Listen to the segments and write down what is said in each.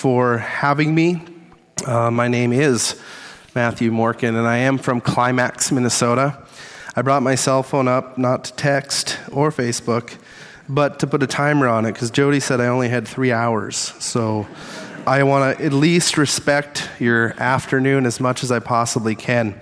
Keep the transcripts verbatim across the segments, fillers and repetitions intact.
for having me. Uh, my name is Matthew Morkin, and I am from Climax, Minnesota. I brought my cell phone up not to text or Facebook, but to put a timer on it, because Jody said I only had three hours. So I want to at least respect your afternoon as much as I possibly can.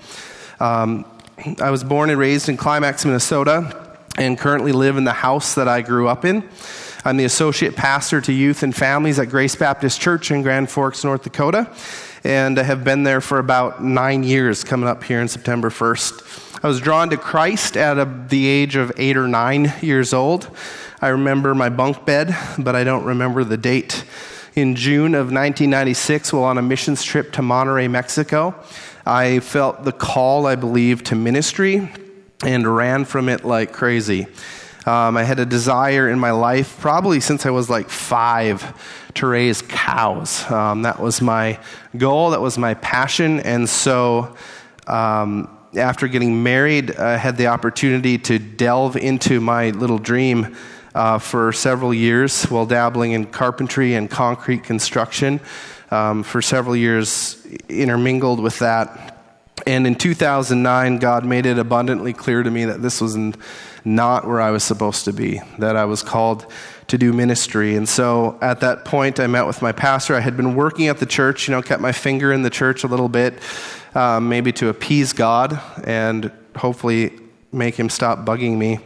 Um, I was born and raised in Climax, Minnesota, and currently live in the house that I grew up in. I'm the associate pastor to youth and families at Grace Baptist Church in Grand Forks, North Dakota, and I have been there for about nine years, coming up here on September first. I was drawn to Christ at a, the age of eight or nine years old. I remember my bunk bed, but I don't remember the date. In June of nineteen ninety-six, while on a missions trip to Monterrey, Mexico, I felt the call, I believe, to ministry and ran from it like crazy. Um, I had a desire in my life, probably since I was like five, to raise cows. Um, that was my goal. That was my passion. And so um, after getting married, I had the opportunity to delve into my little dream uh, for several years while dabbling in carpentry and concrete construction. Um, for several years, intermingled with that. And in two thousand nine, God made it abundantly clear to me that this was not where I was supposed to be, that I was called to do ministry. And so at that point, I met with my pastor. I had been working at the church, you know, kept my finger in the church a little bit, um, maybe to appease God and hopefully make him stop bugging me.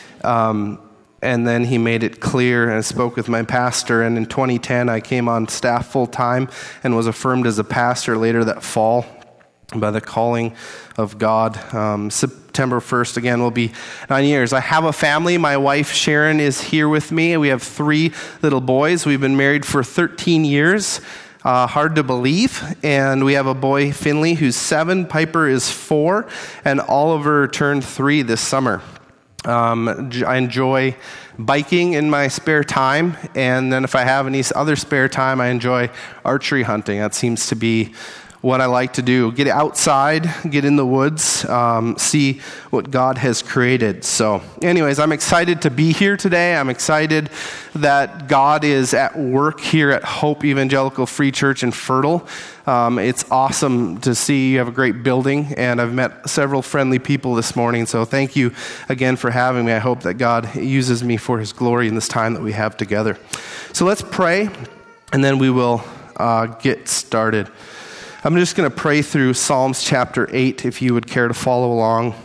Um, and then he made it clear, and I spoke with my pastor. And in twenty ten, I came on staff full time and was affirmed as a pastor later that fall by the calling of God. Um, September first, again, will be nine years. I have a family. My wife, Sharon, is here with me. We have three little boys. We've been married for thirteen years. Uh, hard to believe. And we have a boy, Finley, who's seven. Piper is four. And Oliver turned three this summer. Um, I enjoy biking in my spare time. And then if I have any other spare time, I enjoy archery hunting. That seems to be what I like to do. Get outside, get in the woods, um, see what God has created. So anyways, I'm excited to be here today. I'm excited that God is at work here at Hope Evangelical Free Church in Fertile. Um, it's awesome to see. You have a great building, and I've met several friendly people this morning. So thank you again for having me. I hope that God uses me for his glory in this time that we have together. So let's pray, and then we will uh, get started. I'm just going to pray through Psalms chapter eight, if you would care to follow along.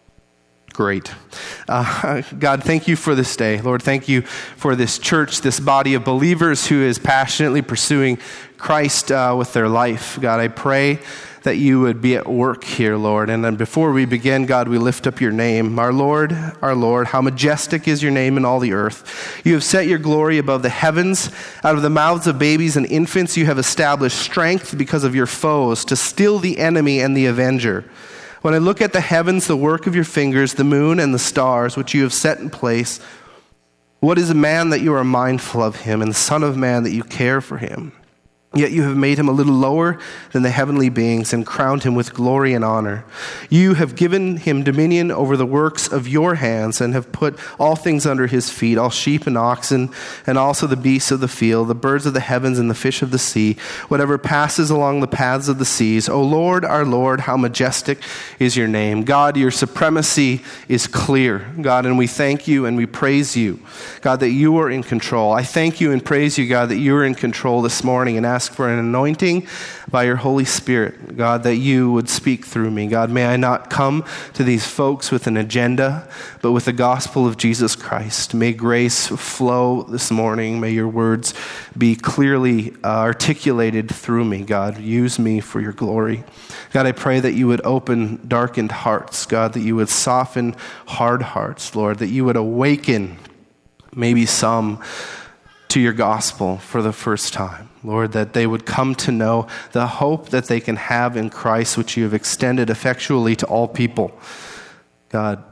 Great. Uh, God, thank you for this day. Lord, thank you for this church, this body of believers who is passionately pursuing Christ uh, with their life. God, I pray that you would be at work here, Lord. And then before we begin, God, we lift up your name. Our Lord, our Lord, how majestic is your name in all the earth. You have set your glory above the heavens. Out of the mouths of babies and infants, you have established strength because of your foes, to still the enemy and the avenger. When I look at the heavens, the work of your fingers, the moon and the stars, which you have set in place, what is a man that you are mindful of him, and the son of man that you care for him? Yet you have made him a little lower than the heavenly beings and crowned him with glory and honor. You have given him dominion over the works of your hands and have put all things under his feet, all sheep and oxen, and also the beasts of the field, the birds of the heavens and the fish of the sea, whatever passes along the paths of the seas. O Lord, our Lord, how majestic is your name. God, your supremacy is clear, God, and we thank you and we praise you, God, that you are in control. I thank you and praise you, God, that you are in control this morning, and ask for an anointing by your Holy Spirit, God, that you would speak through me. God, may I not come to these folks with an agenda, but with the gospel of Jesus Christ. May grace flow this morning. May your words be clearly uh, articulated through me. God, use me for your glory. God, I pray that you would open darkened hearts. God, that you would soften hard hearts, Lord, that you would awaken maybe some to your gospel for the first time. Lord, that they would come to know the hope that they can have in Christ, which you have extended effectually to all people. God,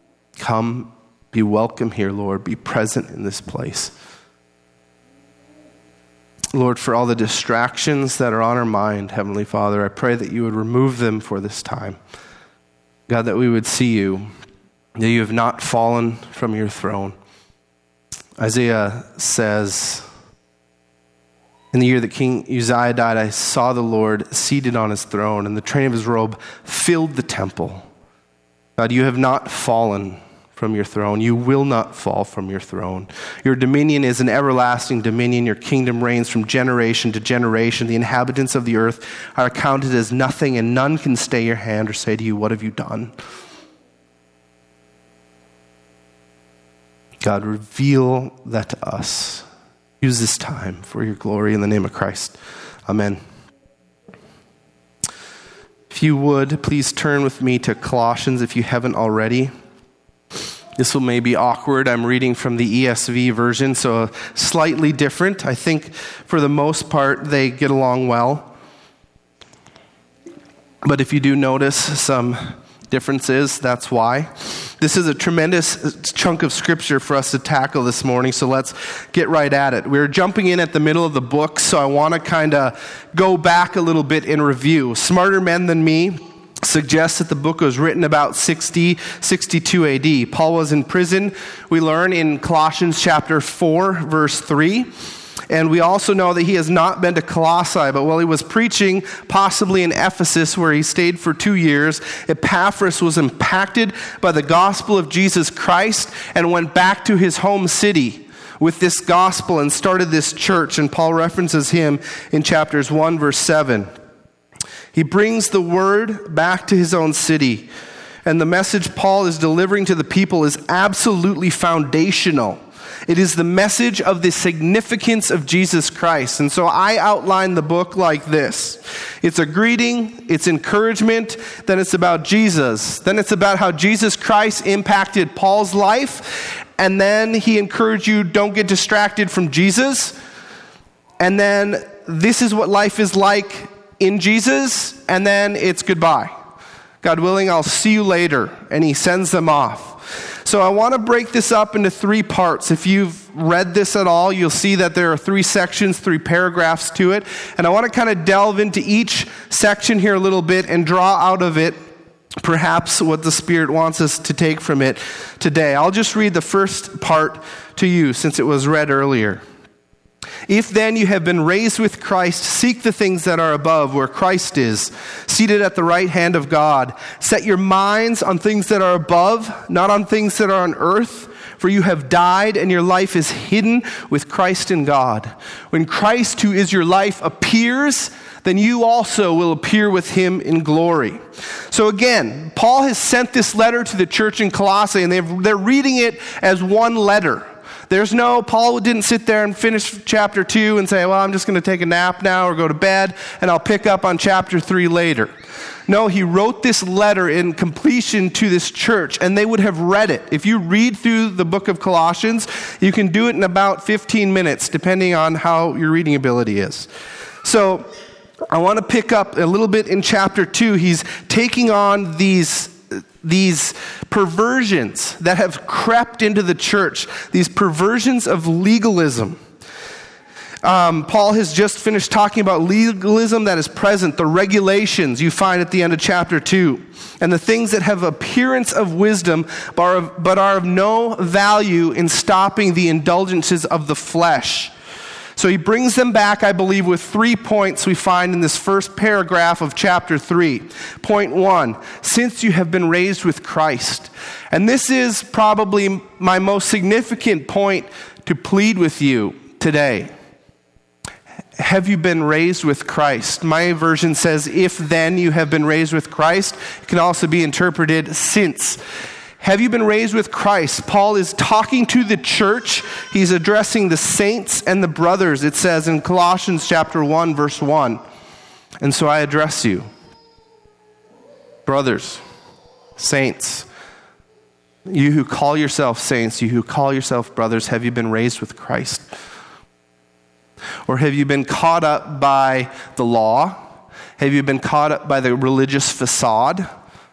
come, be welcome here, Lord. Be present in this place. Lord, for all the distractions that are on our mind, Heavenly Father, I pray that you would remove them for this time. God, that we would see you, that you have not fallen from your throne. Isaiah says, In the year that King Uzziah died, I saw the Lord seated on his throne, and the train of his robe filled the temple. God, you have not fallen from your throne. You will not fall from your throne. Your dominion is an everlasting dominion. Your kingdom reigns from generation to generation. The inhabitants of the earth are accounted as nothing, and none can stay your hand or say to you, what have you done? God, reveal that to us. Use this time for your glory in the name of Christ. Amen. If you would, please turn with me to Colossians if you haven't already. This will maybe be awkward. I'm reading from the E S V version, so slightly different. I think for the most part, they get along well. But if you do notice some differences, that's why. This is a tremendous chunk of scripture for us to tackle this morning, so let's get right at it. We're jumping in at the middle of the book, so I want to kind of go back a little bit in review. Smarter men than me suggest that the book was written about sixty, sixty-two A D. Paul was in prison, we learn in Colossians chapter four, verse three. And we also know that he has not been to Colossae, but while he was preaching, possibly in Ephesus, where he stayed for two years, Epaphras was impacted by the gospel of Jesus Christ and went back to his home city with this gospel and started this church. And Paul references him in chapters one, verse seven. He brings the word back to his own city. And the message Paul is delivering to the people is absolutely foundational. It is the message of the significance of Jesus Christ. And so I outline the book like this. It's a greeting, it's encouragement, then it's about Jesus. Then it's about how Jesus Christ impacted Paul's life. And then he encouraged you, don't get distracted from Jesus. And then this is what life is like in Jesus. And then it's goodbye. God willing, I'll see you later. And he sends them off. So I want to break this up into three parts. If you've read this at all, you'll see that there are three sections, three paragraphs to it. And I want to kind of delve into each section here a little bit and draw out of it perhaps what the Spirit wants us to take from it today. I'll just read the first part to you since it was read earlier. If then you have been raised with Christ, seek the things that are above, where Christ is, seated at the right hand of God. Set your minds on things that are above, not on things that are on earth. For you have died, and your life is hidden with Christ in God. When Christ, who is your life, appears, then you also will appear with him in glory. So again, Paul has sent this letter to the church in Colossae, and they've, they're reading it as one letter. There's no, Paul didn't sit there and finish chapter two and say, well, I'm just going to take a nap now or go to bed, and I'll pick up on chapter three later. No, he wrote this letter in completion to this church, and they would have read it. If you read through the book of Colossians, you can do it in about fifteen minutes, depending on how your reading ability is. So I want to pick up a little bit in chapter two. He's taking on these These perversions that have crept into the church, these perversions of legalism. Um, Paul has just finished talking about legalism that is present, the regulations you find at the end of chapter two, and the things that have appearance of wisdom but are of, but are of no value in stopping the indulgences of the flesh. So he brings them back, I believe, with three points we find in this first paragraph of chapter three. Point one, since you have been raised with Christ. And this is probably my most significant point to plead with you today. Have you been raised with Christ? My version says, if then you have been raised with Christ. It can also be interpreted, since. Have you been raised with Christ? Paul is talking to the church. He's addressing the saints and the brothers, it says in Colossians chapter one, verse one. And so I address you. Brothers, saints, you who call yourself saints, you who call yourself brothers, have you been raised with Christ? Or have you been caught up by the law? Have you been caught up by the religious facade?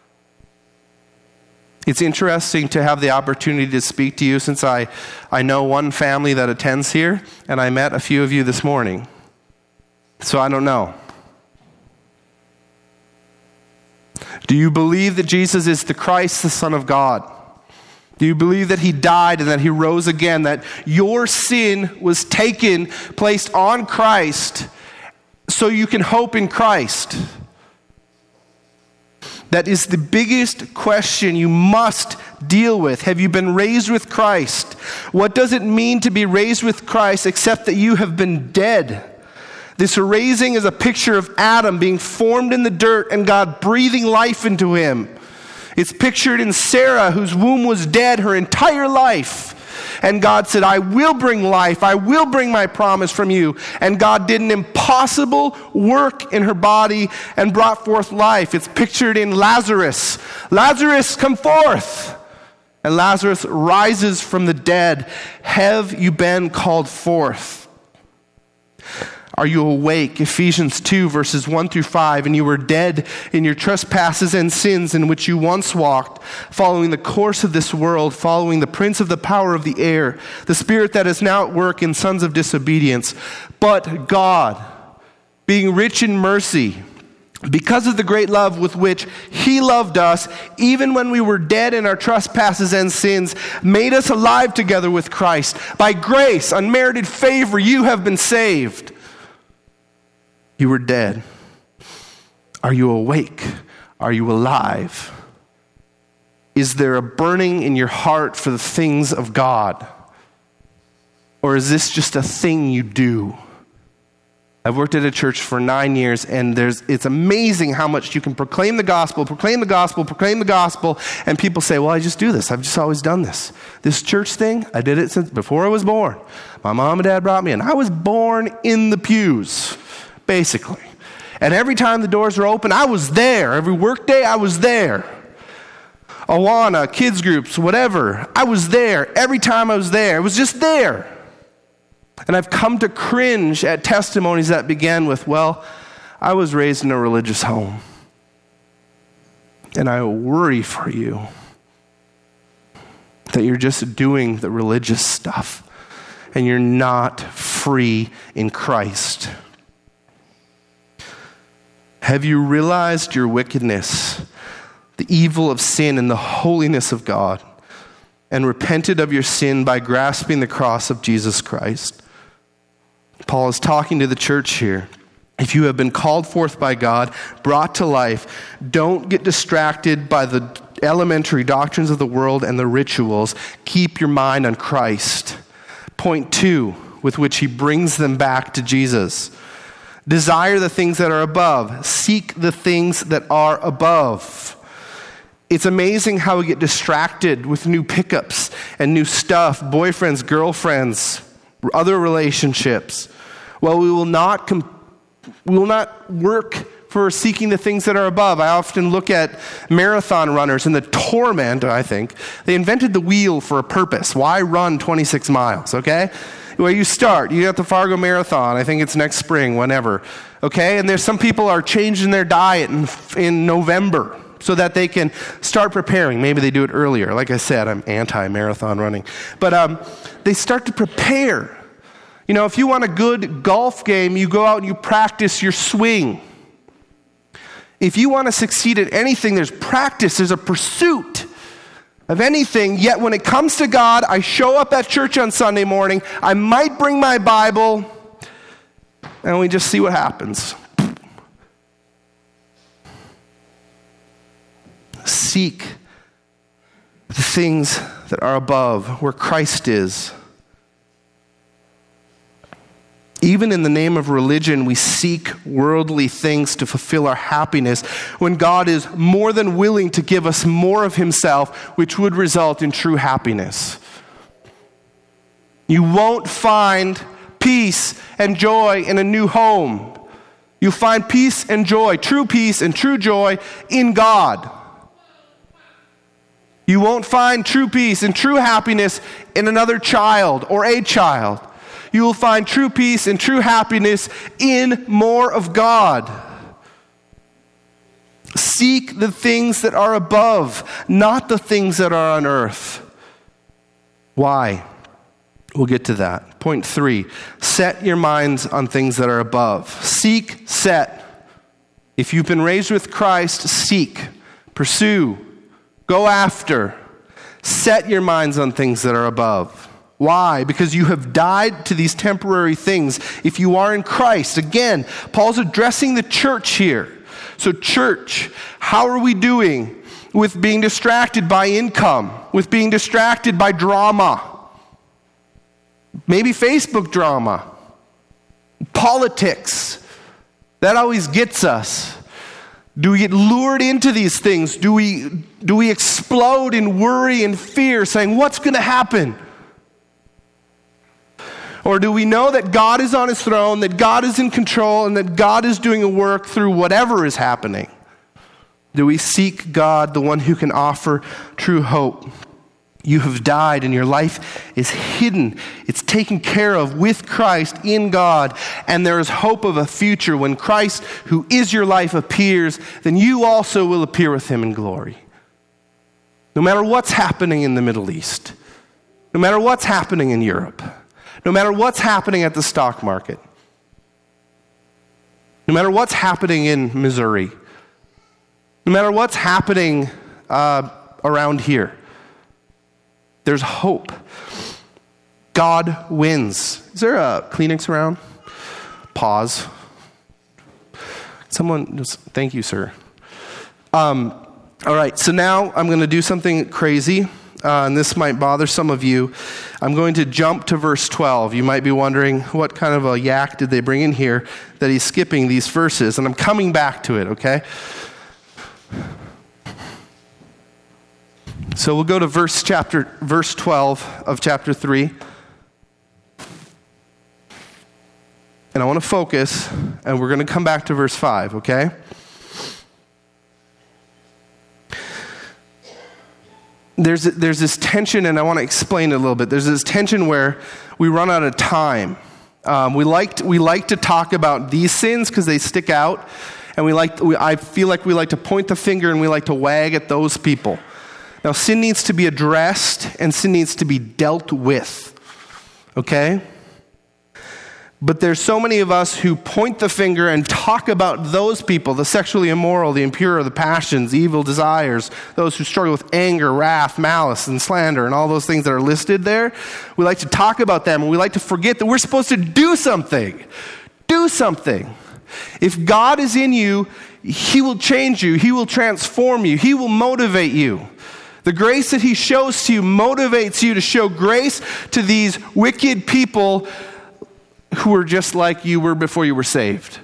It's interesting to have the opportunity to speak to you since I, I know one family that attends here, and I met a few of you this morning. So I don't know. Do you believe that Jesus is the Christ, the Son of God? Do you believe that he died and that he rose again, that your sin was taken, placed on Christ, so you can hope in Christ? That is the biggest question you must deal with. Have you been raised with Christ? What does it mean to be raised with Christ except that you have been dead? This raising is a picture of Adam being formed in the dirt and God breathing life into him. It's pictured in Sarah, whose womb was dead her entire life. And God said, I will bring life. I will bring my promise from you. And God did an impossible work in her body and brought forth life. It's pictured in Lazarus. Lazarus, come forth. And Lazarus rises from the dead. Have you been called forth? Are you awake? Ephesians two, verses one through five. And you were dead in your trespasses and sins in which you once walked, following the course of this world, following the prince of the power of the air, the spirit that is now at work in sons of disobedience. But God, being rich in mercy, because of the great love with which he loved us, even when we were dead in our trespasses and sins, made us alive together with Christ. By grace, unmerited favor, you have been saved. You were dead. Are you awake? Are you alive? Is there a burning in your heart for the things of God? Or is this just a thing you do? I've worked at a church for nine years, and there's it's amazing how much you can proclaim the gospel, proclaim the gospel, proclaim the gospel, and people say, well, I just do this. I've just always done this. This church thing, I did it since before I was born. My mom and dad brought me in. I was born in the pews, basically. And every time the doors were open, I was there. Every work day, I was there. Awana, kids groups, whatever. I was there. Every time I was there. It was just there. And I've come to cringe at testimonies that began with, well, I was raised in a religious home. And I worry for you that you're just doing the religious stuff and you're not free in Christ. Have you realized your wickedness, the evil of sin and the holiness of God, and repented of your sin by grasping the cross of Jesus Christ? Paul is talking to the church here. If you have been called forth by God, brought to life, don't get distracted by the elementary doctrines of the world and the rituals. Keep your mind on Christ. Point two, with which he brings them back to Jesus. Desire the things that are above. Seek the things that are above. It's amazing how we get distracted with new pickups and new stuff, boyfriends, girlfriends, other relationships. Well, we will not com- we will not work for seeking the things that are above. I often look at marathon runners and the torment, I think. They invented the wheel for a purpose. Why run twenty-six miles, okay? Where you start, you got the Fargo Marathon. I think it's next spring, whenever. Okay? And there's some people are changing their diet in, in November so that they can start preparing. Maybe they do it earlier. Like I said, I'm anti-marathon running. But um, they start to prepare. You know, if you want a good golf game, you go out and you practice your swing. If you want to succeed at anything, there's practice, there's a pursuit of anything. Yet when it comes to God, I show up at church on Sunday morning, I might bring my Bible, and we just see what happens. Seek the things that are above, where Christ is. Even in the name of religion, we seek worldly things to fulfill our happiness when God is more than willing to give us more of himself, which would result in true happiness. You won't find peace and joy in a new home. You find peace and joy, true peace and true joy in God. You won't find true peace and true happiness in another child or a child. You will find true peace and true happiness in more of God. Seek the things that are above, not the things that are on earth. Why? We'll get to that. Point three, set your minds on things that are above. Seek, set. If you've been raised with Christ, seek, pursue, go after. Set your minds on things that are above. Why? Because you have died to these temporary things. If you are in Christ, again, Paul's addressing the church here. So church, how are we doing with being distracted by income, with being distracted by drama? Maybe Facebook drama, politics. That always gets us. Do we get lured into these things? Do we, do we explode in worry and fear, saying, what's going to happen? Or do we know that God is on his throne, that God is in control, and that God is doing a work through whatever is happening? Do we seek God, the one who can offer true hope? You have died and your life is hidden. It's taken care of with Christ in God. And there is hope of a future when Christ, who is your life, appears. Then you also will appear with him in glory. No matter what's happening in the Middle East, no matter what's happening in Europe, no matter what's happening at the stock market, no matter what's happening in Missouri, no matter what's happening uh, around here, there's hope. God wins. Is there a Kleenex around? Pause. Someone, just, thank you, sir. Um, all right, so now I'm going to do something crazy, uh, and this might bother some of you. I'm going to jump to verse twelve. You might be wondering, what kind of a yak did they bring in here that he's skipping these verses? And I'm coming back to it, okay? So we'll go to verse chapter verse twelve of chapter three. And I want to focus, and we're going to come back to verse five, okay? There's there's this tension, and I want to explain it a little bit. There's this tension where we run out of time. Um, we like to, we like to talk about these sins because they stick out, and we like we, I feel like we like to point the finger and we like to wag at those people. Now, sin needs to be addressed and sin needs to be dealt with, okay? But there's so many of us who point the finger and talk about those people, the sexually immoral, the impure, the passions, evil desires, those who struggle with anger, wrath, malice, and slander, and all those things that are listed there. We like to talk about them, and we like to forget that we're supposed to do something. Do something. If God is in you, he will change you. He will transform you. He will motivate you. The grace that he shows to you motivates you to show grace to these wicked people who were just like you were before you were saved.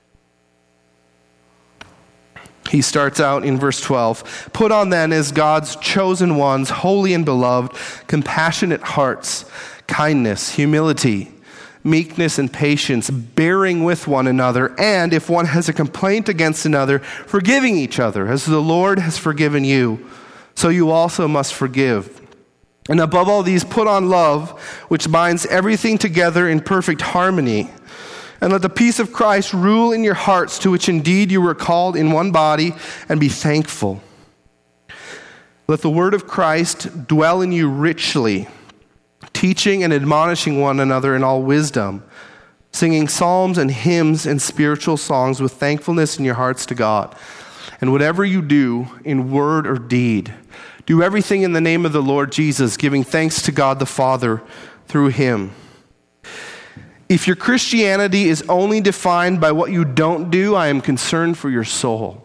He starts out in verse twelve. Put on then as God's chosen ones, holy and beloved, compassionate hearts, kindness, humility, meekness and patience, bearing with one another, and if one has a complaint against another, forgiving each other, as the Lord has forgiven you. So you also must forgive. And above all these, put on love, which binds everything together in perfect harmony. And let the peace of Christ rule in your hearts, to which indeed you were called in one body, and be thankful. Let the word of Christ dwell in you richly, teaching and admonishing one another in all wisdom, singing psalms and hymns and spiritual songs with thankfulness in your hearts to God. And whatever you do in word or deed, do everything in the name of the Lord Jesus, giving thanks to God the Father through him. If your Christianity is only defined by what you don't do, I am concerned for your soul.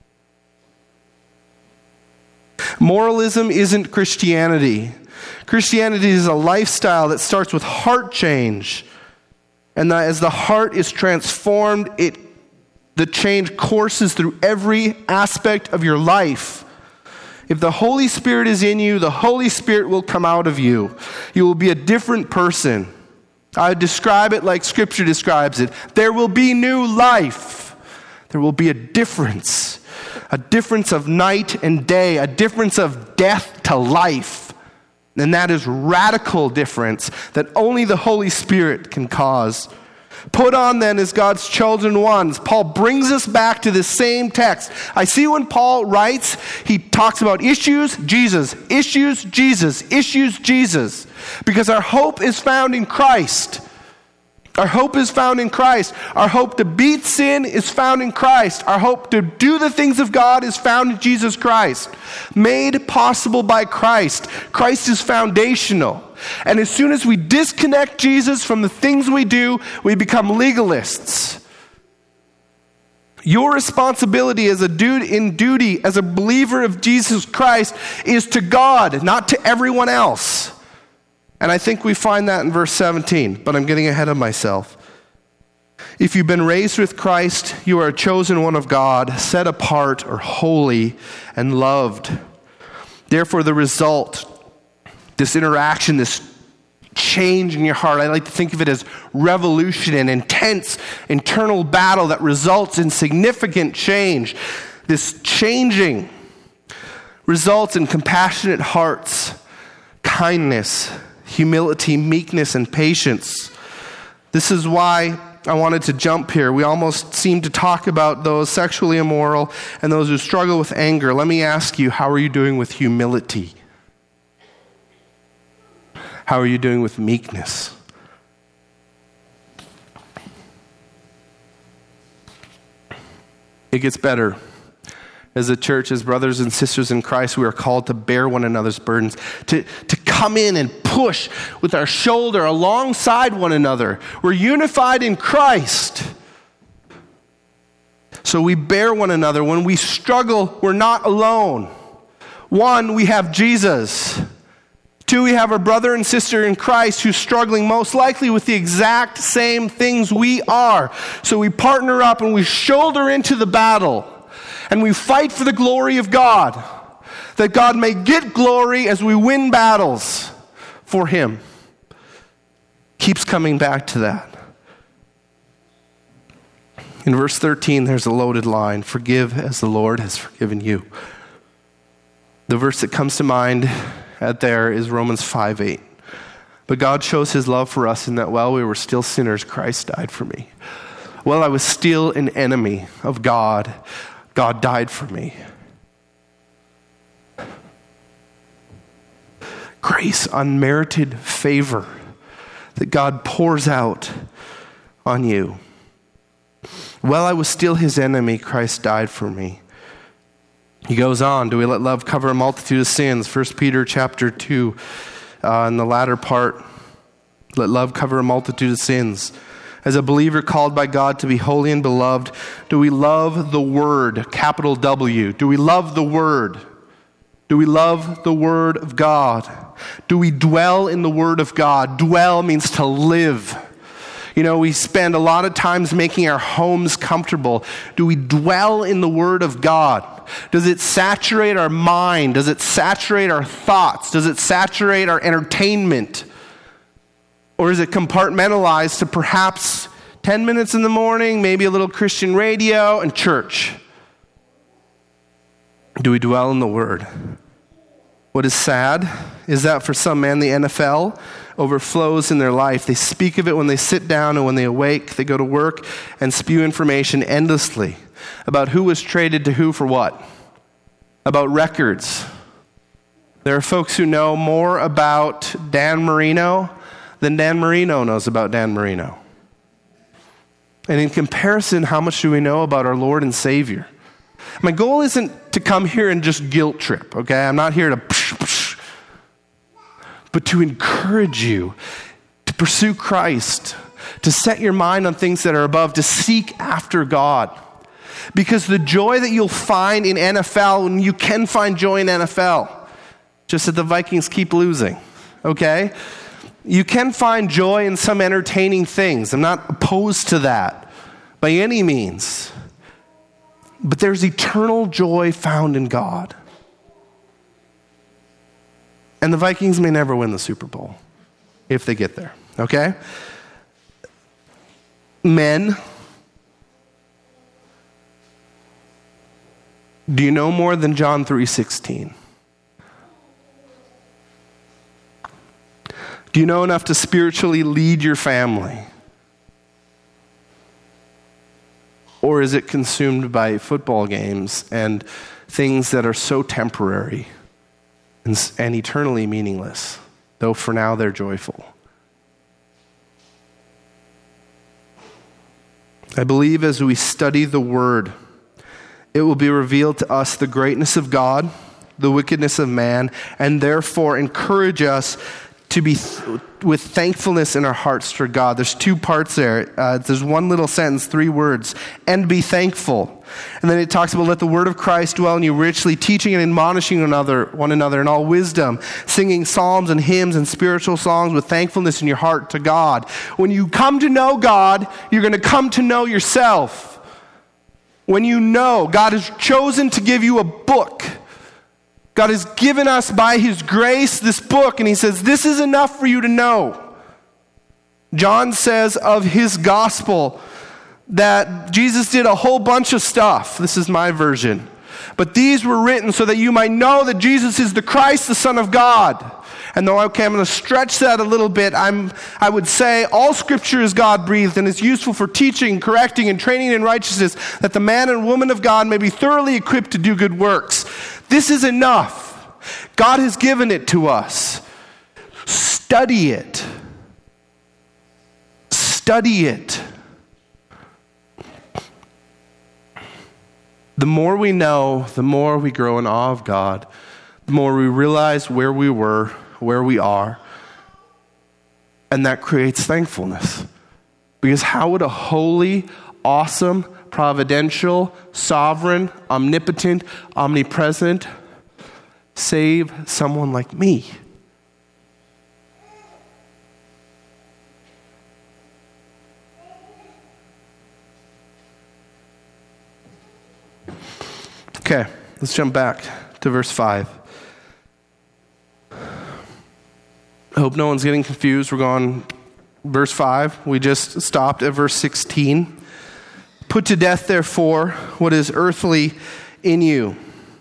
Moralism isn't Christianity. Christianity is a lifestyle that starts with heart change. And that as the heart is transformed, it the change courses through every aspect of your life. If the Holy Spirit is in you, the Holy Spirit will come out of you. You will be a different person. I describe it like Scripture describes it. There will be new life. There will be a difference. A difference of night and day. A difference of death to life. And that is radical difference that only the Holy Spirit can cause. Put on then as God's chosen ones. Paul brings us back to the same text. I see when Paul writes, he talks about issues, Jesus, issues, Jesus, issues, Jesus. Because our hope is found in Christ. Our hope is found in Christ. Our hope to beat sin is found in Christ. Our hope to do the things of God is found in Jesus Christ. Made possible by Christ. Christ is foundational. And as soon as we disconnect Jesus from the things we do, we become legalists. Your responsibility as a dude in duty, as a believer of Jesus Christ, is to God, not to everyone else. And I think we find that in verse seventeen, but I'm getting ahead of myself. If you've been raised with Christ, you are a chosen one of God, set apart or holy and loved. Therefore, the result, this interaction, this change in your heart, I like to think of it as revolution, an intense internal battle that results in significant change. This changing results in compassionate hearts, kindness, humility, meekness, and patience. This is why I wanted to jump here. We almost seem to talk about those sexually immoral and those who struggle with anger. Let me ask you, how are you doing with humility? How are you doing with meekness? It gets better. As a church, as brothers and sisters in Christ, we are called to bear one another's burdens, to, to come in and push with our shoulder alongside one another. We're unified in Christ. So we bear one another. When we struggle, we're not alone. One, we have Jesus. Two, we have our brother and sister in Christ who's struggling most likely with the exact same things we are. So we partner up and we shoulder into the battle. And we fight for the glory of God, that God may get glory as we win battles for Him. Keeps coming back to that. In verse thirteen, there's a loaded line, forgive as the Lord has forgiven you. The verse that comes to mind at there is Romans five eight. But God shows His love for us in that while we were still sinners, Christ died for me. While I was still an enemy of God, God died for me. Grace, unmerited favor that God pours out on you. While I was still His enemy, Christ died for me. He goes on, do we let love cover a multitude of sins? First Peter chapter two, uh, in the latter part, let love cover a multitude of sins. As a believer called by God to be holy and beloved, do we love the Word, capital W? Do we love the Word? Do we love the Word of God? Do we dwell in the Word of God? Dwell means to live. You know, we spend a lot of times making our homes comfortable. Do we dwell in the Word of God? Does it saturate our mind? Does it saturate our thoughts? Does it saturate our entertainment? Or is it compartmentalized to perhaps ten minutes in the morning, maybe a little Christian radio and church? Do we dwell in the Word? What is sad is that for some men, the N F L overflows in their life. They speak of it when they sit down and when they awake. They go to work and spew information endlessly about who was traded to who for what. About records. There are folks who know more about Dan Marino than Dan Marino knows about Dan Marino. And in comparison, how much do we know about our Lord and Savior? My goal isn't to come here and just guilt trip, okay? I'm not here to psh, psh, but to encourage you to pursue Christ, to set your mind on things that are above, to seek after God. Because the joy that you'll find in N F L, and you can find joy in N F L, just that the Vikings keep losing, okay? You can find joy in some entertaining things. I'm not opposed to that by any means. But there's eternal joy found in God. And the Vikings may never win the Super Bowl if they get there, okay? Men, do you know more than John three sixteen? Do you know enough to spiritually lead your family? Or is it consumed by football games and things that are so temporary and, and eternally meaningless, though for now they're joyful? I believe as we study the Word, it will be revealed to us the greatness of God, the wickedness of man, and therefore encourage us to be th- with thankfulness in our hearts for God. There's two parts there. Uh, there's one little sentence, three words, and be thankful. And then it talks about let the word of Christ dwell in you richly, teaching and admonishing one another, one another in all wisdom, singing psalms and hymns and spiritual songs with thankfulness in your heart to God. When you come to know God, you're going to come to know yourself. When you know, God has chosen to give you a book. God has given us by His grace this book, and He says, this is enough for you to know. John says of His gospel that Jesus did a whole bunch of stuff. This is my version. But these were written so that you might know that Jesus is the Christ, the Son of God. And though, okay, I'm going to stretch that a little bit, I'm, I would say all Scripture is God-breathed and is useful for teaching, correcting, and training in righteousness, that the man and woman of God may be thoroughly equipped to do good works. This is enough. God has given it to us. Study it. Study it. The more we know, the more we grow in awe of God, the more we realize where we were, where we are, and that creates thankfulness. Because how would a holy, awesome, providential, sovereign, omnipotent, omnipresent save someone like me? Okay, let's jump back to verse five. I hope no one's getting confused. We're going verse five. We just stopped at verse sixteen. Put to death, therefore, what is earthly in you.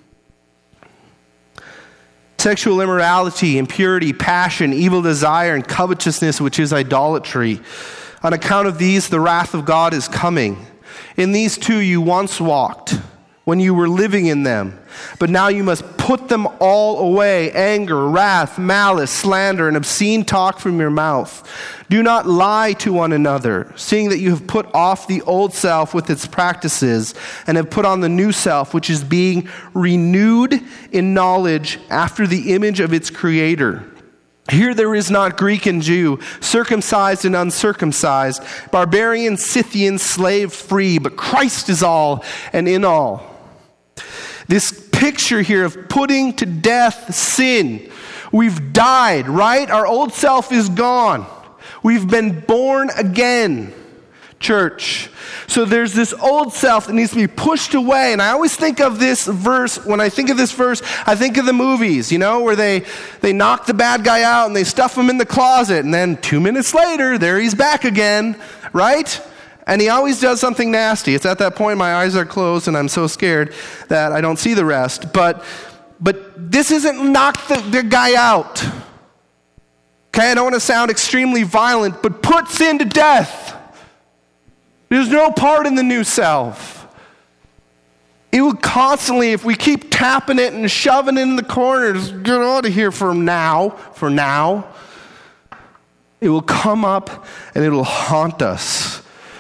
Sexual immorality, impurity, passion, evil desire, and covetousness, which is idolatry. On account of these, the wrath of God is coming. In these two you once walked, when you were living in them. But now you must put them all away: anger, wrath, malice, slander, and obscene talk from your mouth. Do not lie to one another, seeing that you have put off the old self with its practices, and have put on the new self, which is being renewed in knowledge after the image of its creator. Here there is not Greek and Jew, circumcised and uncircumcised, barbarian, Scythian, slave free, but Christ is all and in all. This picture here of putting to death sin. We've died, right? Our old self is gone. We've been born again, church. So there's this old self that needs to be pushed away. And I always think of this verse, when I think of this verse, I think of the movies, you know, where they, they knock the bad guy out and they stuff him in the closet. And then two minutes later, there he's back again, right? And he always does something nasty. It's at that point my eyes are closed and I'm so scared that I don't see the rest. But but this isn't knock the, the guy out. Okay, I don't want to sound extremely violent, but put sin to death. There's no part in the new self. It will constantly, if we keep tapping it and shoving it in the corners, get out of here for now, for now, it will come up and it will haunt us.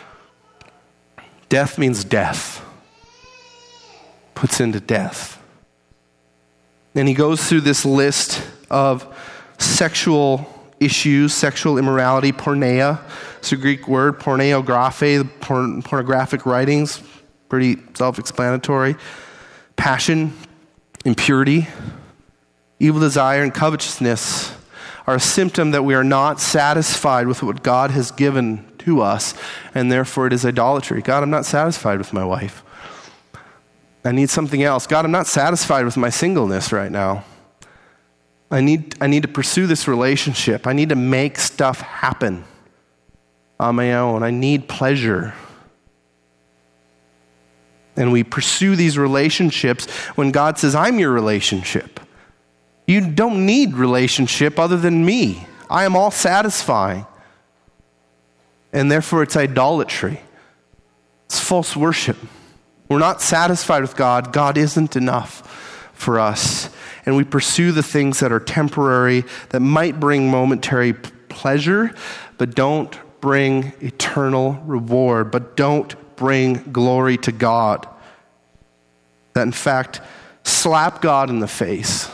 Death means death. Puts into death. And he goes through this list of sexual issues, sexual immorality, porneia. It's a Greek word, porneographe, porn, pornographic writings. Pretty self-explanatory. Passion, impurity, evil desire, and covetousness are a symptom that we are not satisfied with what God has given to us, and therefore it is idolatry. God, I'm not satisfied with my wife. I need something else. God, I'm not satisfied with my singleness right now. I need, I need to pursue this relationship. I need to make stuff happen on my own. I need pleasure. And we pursue these relationships when God says, I'm your relationship. You don't need relationship other than me. I am all satisfying. And therefore it's idolatry. It's false worship. We're not satisfied with God. God isn't enough for us. And we pursue the things that are temporary, that might bring momentary pleasure, but don't bring eternal reward. But don't bring glory to God. That in fact slap God in the face.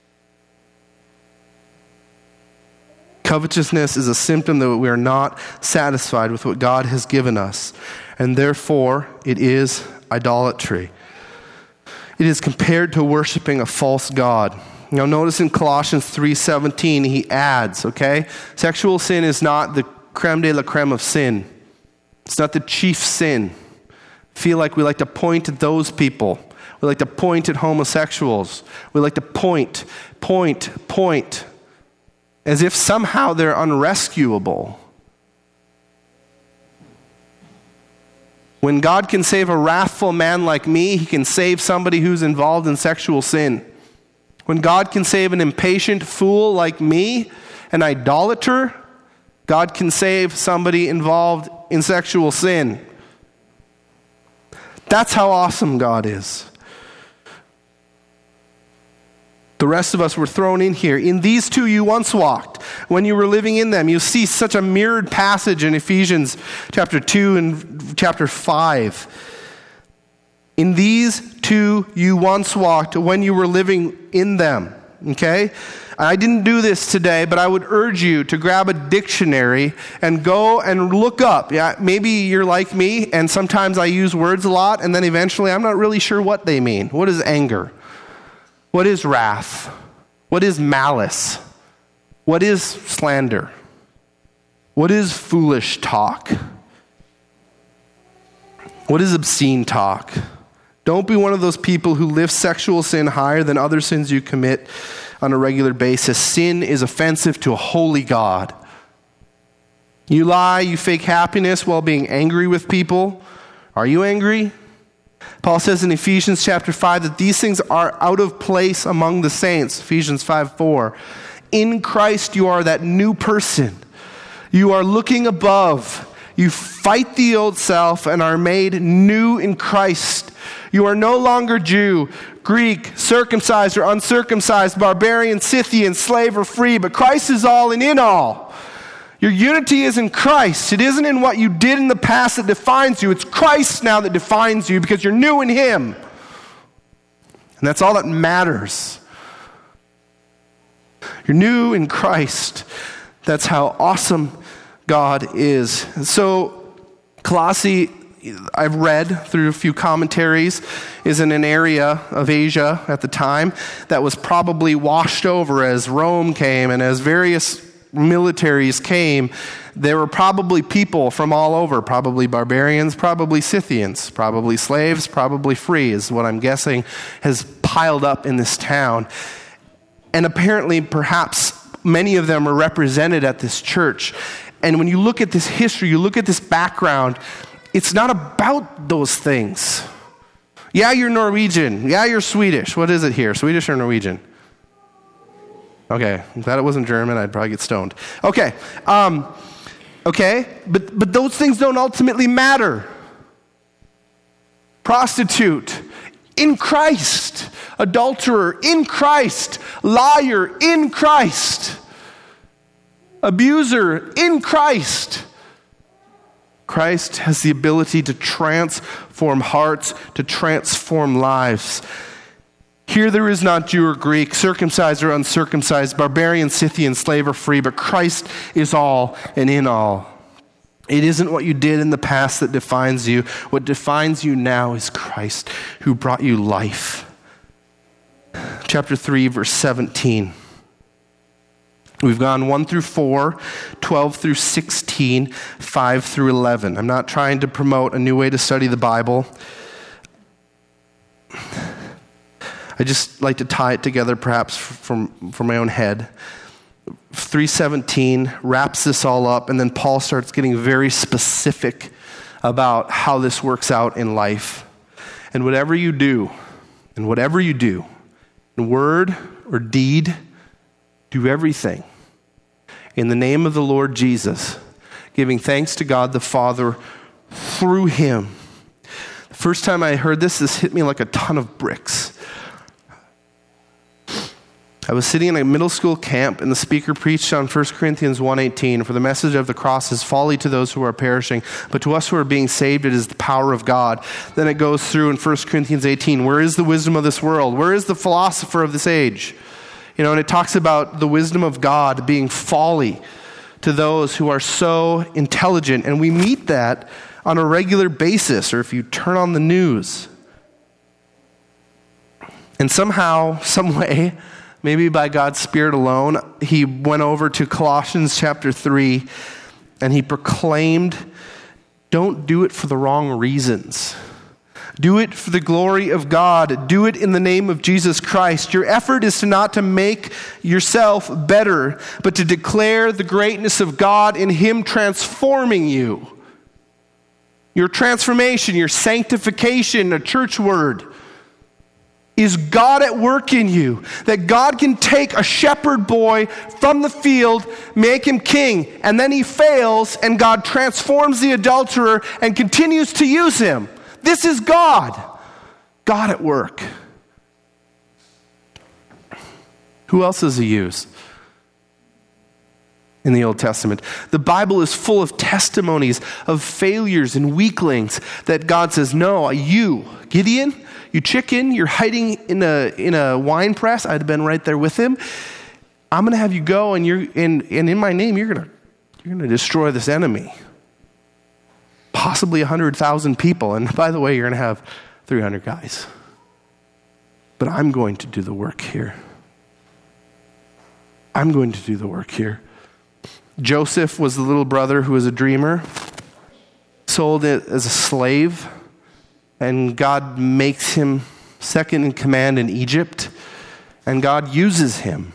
Covetousness is a symptom that we are not satisfied with what God has given us, and therefore it is idolatry. It is compared to worshiping a false god. Now notice in Colossians three seventeen he adds, okay, sexual sin is not the creme de la creme of sin. It's not the chief sin. I feel like we like to point at those people. We like to point at homosexuals. We like to point, point, point, as if somehow they're unrescuable. When God can save a wrathful man like me, he can save somebody who's involved in sexual sin. When God can save an impatient fool like me, an idolater, God can save somebody involved in sexual sin. That's how awesome God is. The rest of us were thrown in here. In these two you once walked, when you were living in them. You see such a mirrored passage in Ephesians chapter two and chapter five. In these two you once walked when you were living in them. Okay? I didn't do this today, but I would urge you to grab a dictionary and go and look up. Yeah, maybe you're like me, and sometimes I use words a lot, and then eventually I'm not really sure what they mean. What is anger? What is wrath? What is malice? What is slander? What is foolish talk? What is obscene talk? Don't be one of those people who lift sexual sin higher than other sins you commit on a regular basis. Sin is offensive to a holy God. You lie, you fake happiness while being angry with people. Are you angry? Paul says in Ephesians chapter five that these things are out of place among the saints. Ephesians five four. In Christ you are that new person. You are looking above. You fight the old self and are made new in Christ. You are no longer Jew, Greek, circumcised or uncircumcised, barbarian, Scythian, slave or free, but Christ is all and in all. Your unity is in Christ. It isn't in what you did in the past that defines you. It's Christ now that defines you because you're new in Him. And that's all that matters. You're new in Christ. That's how awesome God is. And so Colossae, I've read through a few commentaries, is in an area of Asia at the time that was probably washed over as Rome came and as various militaries came. There were probably people from all over, probably barbarians, probably Scythians, probably slaves, probably free is what I'm guessing has piled up in this town. And apparently, perhaps many of them are represented at this church. And when you look at this history, you look at this background, it's not about those things. Yeah, you're Norwegian. Yeah, you're Swedish. What is it here? Swedish or Norwegian? Okay, I'm glad it wasn't German. I'd probably get stoned. Okay, um, okay, but but those things don't ultimately matter. Prostitute, in Christ. Adulterer, in Christ. Liar, in Christ. Abuser, in Christ. Christ has the ability to transform hearts, to transform lives. Here there is not Jew or Greek, circumcised or uncircumcised, barbarian, Scythian, slave or free, but Christ is all and in all. It isn't what you did in the past that defines you. What defines you now is Christ who brought you life. Chapter three, verse seventeen. We've gone one through four, twelve through sixteen, five through eleven. I'm not trying to promote a new way to study the Bible. I just like to tie it together perhaps from, from my own head. three seventeen wraps this all up, and then Paul starts getting very specific about how this works out in life. And whatever you do, and whatever you do, in word or deed, do everything in the name of the Lord Jesus, giving thanks to God the Father through Him. The first time I heard this, this hit me like a ton of bricks. I was sitting in a middle school camp, and the speaker preached on First Corinthians one eighteen, for the message of the cross is folly to those who are perishing, but to us who are being saved, it is the power of God. Then it goes through in First Corinthians eighteen, where is the wisdom of this world? Where is the philosopher of this age? You know, and it talks about the wisdom of God being folly to those who are so intelligent, and we meet that on a regular basis, or if you turn on the news. And somehow, some way, maybe by God's Spirit alone, he went over to Colossians chapter three and he proclaimed, don't do it for the wrong reasons. Do it for the glory of God. Do it in the name of Jesus Christ. Your effort is to not to make yourself better, but to declare the greatness of God in him transforming you. Your transformation, your sanctification, a church word, is God at work in you. That God can take a shepherd boy from the field, make him king, and then he fails, and God transforms the adulterer and continues to use him. This is God. God at work. Who else does he use in the Old Testament? The Bible is full of testimonies of failures and weaklings that God says, no, you, Gideon, you chicken, you're hiding in a in a wine press. I'd have been right there with him. I'm going to have you go, and you're in and in my name, you're going to you're going to destroy this enemy. Possibly one hundred thousand people, and by the way, you're going to have three hundred guys. But I'm going to do the work here. I'm going to do the work here. Joseph was the little brother who was a dreamer, sold it as a slave. And God makes him second in command in Egypt. And God uses him.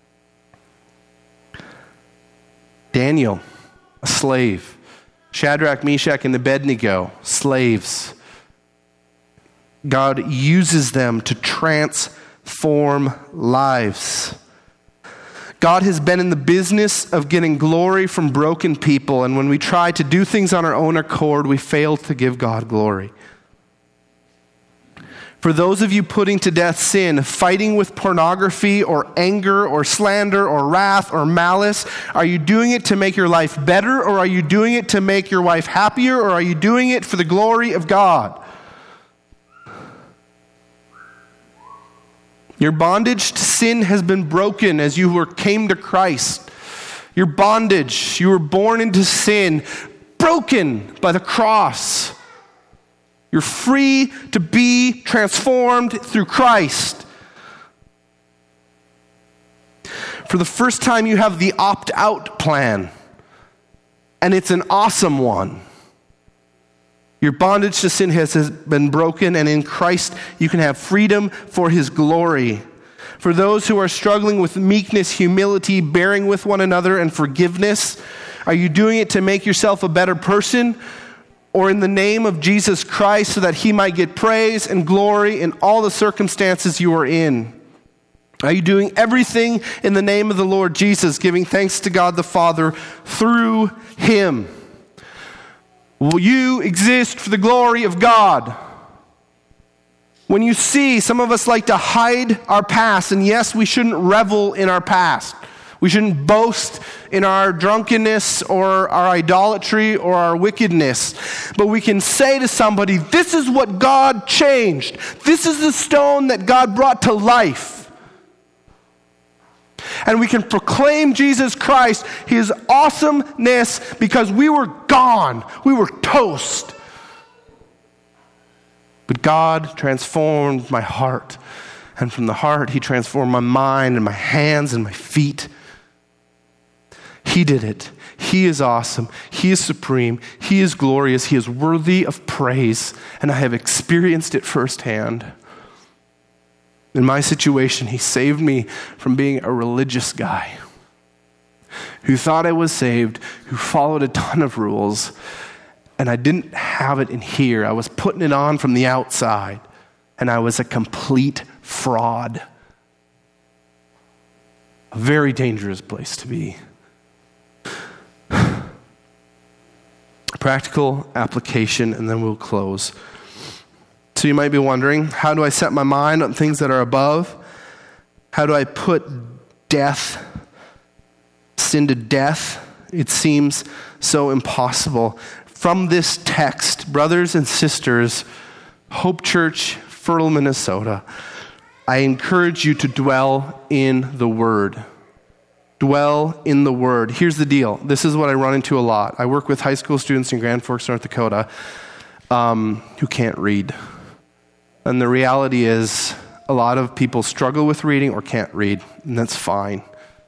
Daniel, a slave. Shadrach, Meshach, and Abednego, slaves. God uses them to transform lives. God has been in the business of getting glory from broken people. And when we try to do things on our own accord, we fail to give God glory. For those of you putting to death sin, fighting with pornography or anger or slander or wrath or malice, are you doing it to make your life better, or are you doing it to make your wife happier, or are you doing it for the glory of God? Your bondage to sin has been broken as you were came to Christ. Your bondage, you were born into sin, broken by the cross. You're free to be transformed through Christ. For the first time, you have the opt-out plan, and it's an awesome one. Your bondage to sin has, has been broken, and in Christ, you can have freedom for his glory. For those who are struggling with meekness, humility, bearing with one another, and forgiveness, are you doing it to make yourself a better person, or in the name of Jesus Christ so that he might get praise and glory in all the circumstances you are in? Are you doing everything in the name of the Lord Jesus, giving thanks to God the Father through him? Will you exist for the glory of God? When you see, some of us like to hide our past, and yes, we shouldn't revel in our past. We shouldn't boast in our drunkenness or our idolatry or our wickedness. But we can say to somebody, this is what God changed. This is the stone that God brought to life. And we can proclaim Jesus Christ, his awesomeness, because we were gone. We were toast. But God transformed my heart. And from the heart, he transformed my mind and my hands and my feet. He did it. He is awesome. He is supreme. He is glorious. He is worthy of praise. And I have experienced it firsthand. In my situation, he saved me from being a religious guy who thought I was saved, who followed a ton of rules, and I didn't have it in here. I was putting it on from the outside, and I was a complete fraud. A very dangerous place to be. Practical application, and then we'll close. So you might be wondering, how do I set my mind on things that are above? How do I put death, sin to death? It seems so impossible. From this text, brothers and sisters, Hope Church, Fertile, Minnesota, I encourage you to dwell in the Word. Dwell in the Word. Here's the deal. This is what I run into a lot. I work with high school students in Grand Forks, North Dakota, um, who can't read. And the reality is, a lot of people struggle with reading or can't read, and that's fine.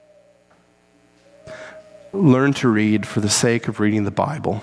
Learn to read for the sake of reading the Bible.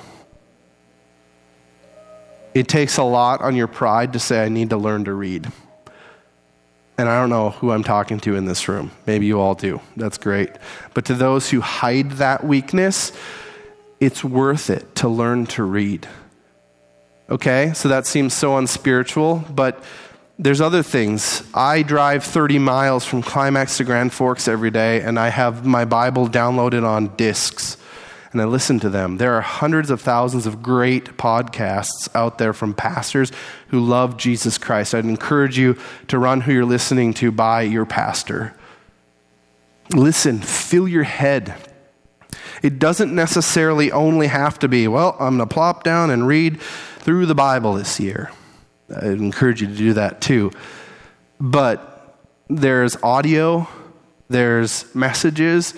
It takes a lot on your pride to say, I need to learn to read. And I don't know who I'm talking to in this room. Maybe you all do. That's great. But to those who hide that weakness, it's worth it to learn to read. Okay? So that seems so unspiritual, but there's other things. I drive thirty miles from Climax to Grand Forks every day, and I have my Bible downloaded on discs, and I listen to them. There are hundreds of thousands of great podcasts out there from pastors who love Jesus Christ. I'd encourage you to run who you're listening to by your pastor. Listen, fill your head. It doesn't necessarily only have to be, well, I'm going to plop down and read through the Bible this year. I'd encourage you to do that too. But there's audio, there's messages.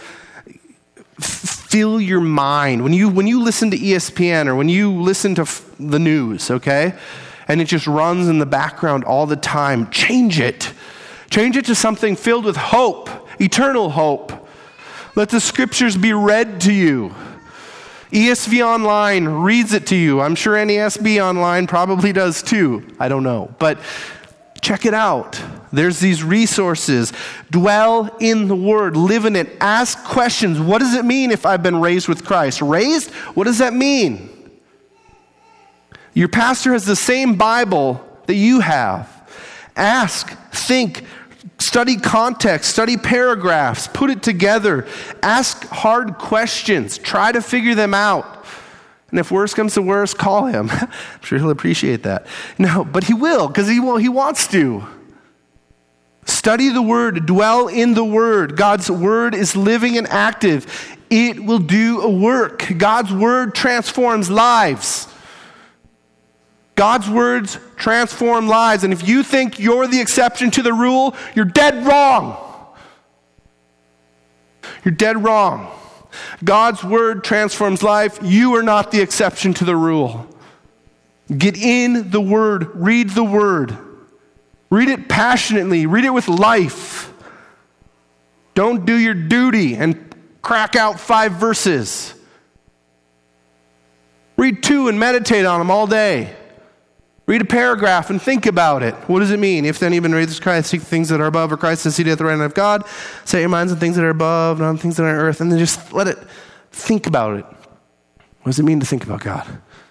Fill your mind. When you when you listen to E S P N or when you listen to f- the news, okay, and it just runs in the background all the time, change it. Change it to something filled with hope, eternal hope. Let the scriptures be read to you. E S V Online reads it to you. I'm sure N A S B Online probably does too. I don't know. But check it out. There's these resources. Dwell in the Word. Live in it. Ask questions. What does it mean if I've been raised with Christ? Raised? What does that mean? Your pastor has the same Bible that you have. Ask, think, study context, study paragraphs, put it together. Ask hard questions. Try to figure them out. And if worse comes to worse, call him. I'm sure he'll appreciate that. No, but he will, because he will. He wants to. Study the Word. Dwell in the Word. God's Word is living and active. It will do a work. God's Word transforms lives. God's words transform lives. And if you think you're the exception to the rule, you're dead wrong. You're dead wrong. God's word transforms life. You are not the exception to the rule. Get in the Word. Read the Word. Read it passionately. Read it with life. Don't do your duty and crack out five verses. Read two and meditate on them all day. Read a paragraph and think about it. What does it mean? If then even raised Christ, seek things that are above, or Christ is seated at the right hand of God. Set your minds on things that are above, not on things that are on earth. And then just let it, think about it. What does it mean to think about God?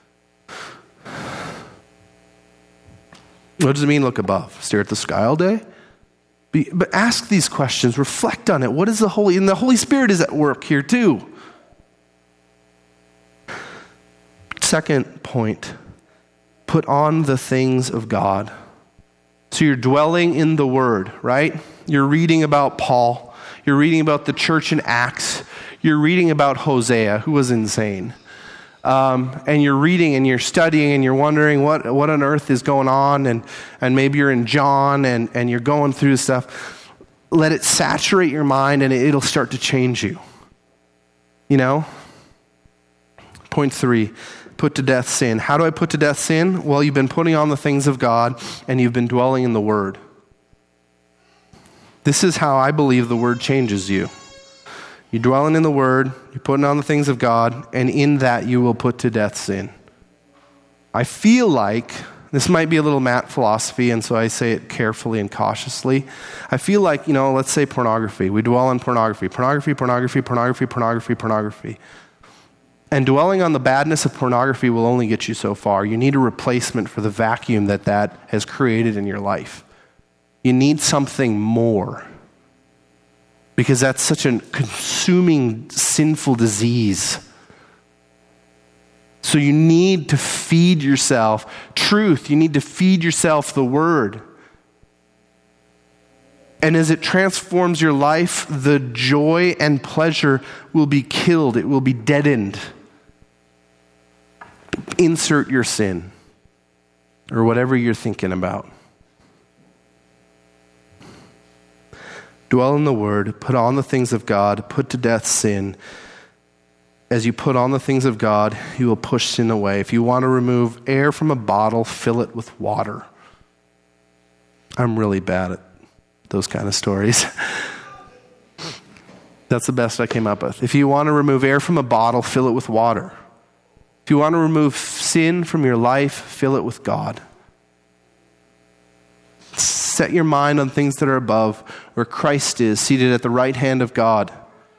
What does it mean look above? Stare at the sky all day? Be, but ask these questions. Reflect on it. What is the Holy... And the Holy Spirit is at work here too. Second point. Put on the things of God. So you're dwelling in the Word, right? You're reading about Paul. You're reading about the church in Acts. You're reading about Hosea, who was insane. Um, and you're reading and you're studying and you're wondering what, what on earth is going on. And, and maybe you're in John and, and you're going through stuff. Let it saturate your mind and it'll start to change you. You know? Point three. Put to death sin. How do I put to death sin? Well, you've been putting on the things of God and you've been dwelling in the Word. This is how I believe the Word changes you. You're dwelling in the Word, you're putting on the things of God, and in that you will put to death sin. I feel like, this might be a little Matt philosophy, and so I say it carefully and cautiously. I feel like, you know, let's say pornography. We dwell on pornography. Pornography, pornography, pornography, pornography, pornography. And dwelling on the badness of pornography will only get you so far. You need a replacement for the vacuum that that has created in your life. You need something more. Because that's such a consuming, sinful disease. So you need to feed yourself truth. You need to feed yourself the Word. And as it transforms your life, the joy and pleasure will be killed. It will be deadened. Insert your sin or whatever you're thinking about. Dwell in the Word, put on the things of God, put to death sin. As you put on the things of God, you will push sin away. If you want to remove air from a bottle, fill it with water. I'm really bad at those kind of stories. That's the best I came up with. If you want to remove air from a bottle, fill it with water. If you want to remove sin from your life, fill it with God. Set your mind on things that are above, where Christ is, seated at the right hand of God.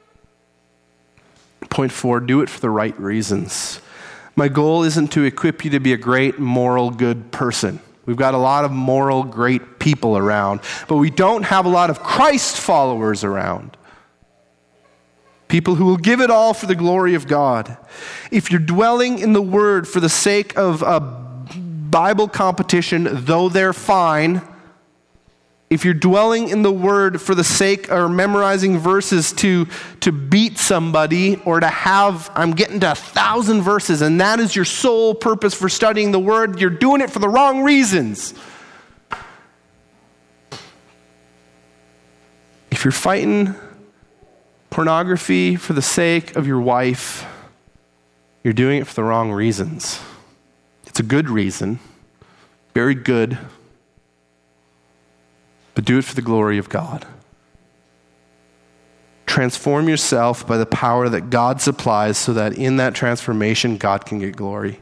Point four, do it for the right reasons. My goal isn't to equip you to be a great, moral, good person. We've got a lot of moral, great people around, but we don't have a lot of Christ followers around. People who will give it all for the glory of God. If you're dwelling in the Word for the sake of a Bible competition, though they're fine, if you're dwelling in the Word for the sake or memorizing verses to, to beat somebody or to have, I'm getting to a thousand verses, and that is your sole purpose for studying the Word, you're doing it for the wrong reasons. If you're fighting pornography for the sake of your wife, you're doing it for the wrong reasons. It's a good reason, very good, but do it for the glory of God. Transform yourself by the power that God supplies so that in that transformation, God can get glory.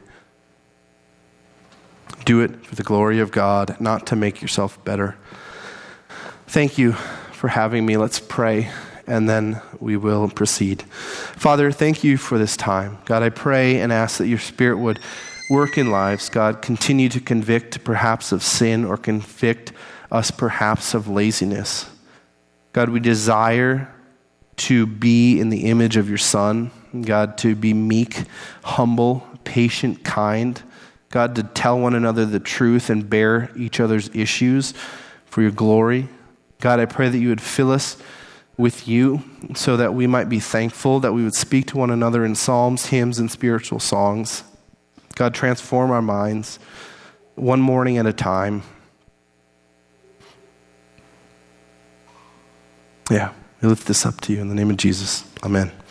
Do it for the glory of God, not to make yourself better. Thank you for having me. Let's pray, and then we will proceed. Father, thank you for this time. God, I pray and ask that your Spirit would work in lives. God, continue to convict perhaps of sin or convict us perhaps of laziness. God, we desire to be in the image of your Son. God, to be meek, humble, patient, kind. God, to tell one another the truth and bear each other's issues for your glory. God, I pray that you would fill us with you so that we might be thankful, that we would speak to one another in psalms, hymns, and spiritual songs. God, transform our minds one morning at a time. Yeah, we lift this up to you in the name of Jesus. Amen.